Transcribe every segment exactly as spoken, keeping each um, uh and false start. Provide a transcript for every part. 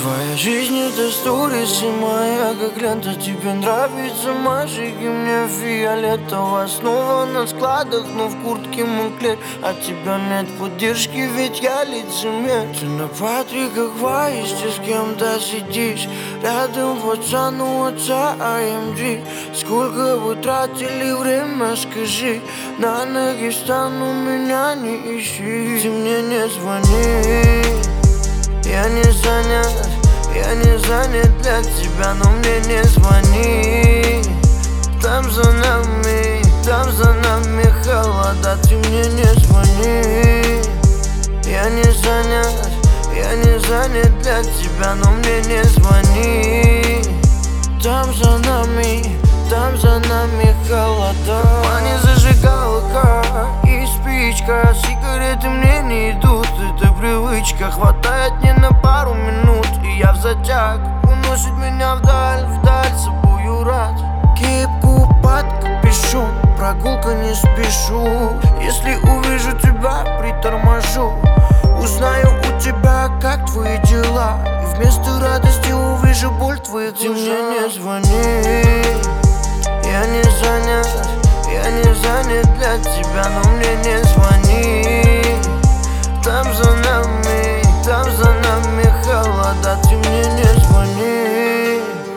Твоя жизнь это сторис и моя, как лента. Тебе нравится мальчики, мне фиолетово. Снова на складах, но в куртке Монклер. От тебя нет поддержки, ведь я лицемер. Ты на Патрика Вайсте с кем-то сидишь. Рядом пацан у отца эй эм джи. Сколько вы тратили время, скажи. На ноги встану, меня не ищи. Ты мне не звони, я не занят, я не занят для тебя, но мне не звони. Там за нами, там за нами холода, ты мне не звони. Я не занят, я не занят для тебя, но мне не звони. Там за нами, там за нами холода. В кармане зажигалка и спичка. Сигареты мне не идут, это привычка. Хватает не на пару минут, и я в затяг. Уносит меня вдаль, вдаль, собою рад. Кепку под капюшон, прогулка не спешу. Если увижу тебя, приторможу. Узнаю у тебя, как твои дела, и вместо радости увижу боль твоих глазах. Ты мне не звони, я не занят, я не занят для тебя, но мне не звони. Там за нами, там за нами холода, ты мне не звони.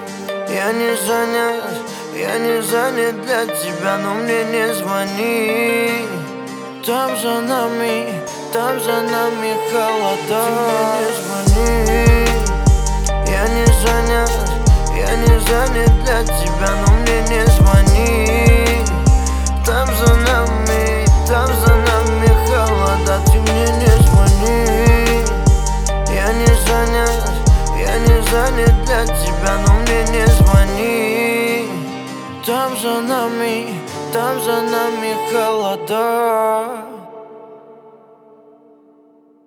Я не занят, я не занят для тебя, но мне не звони. Там за нами, там за нами холода. Ты мне не звони. Я не занят, я не занят для тебя, но мне не звони. Там за нами, там за нами холода, ты мне не звони. Я не занят, я не занят для тебя, но мне не звони. Там за нами, там за нами холода.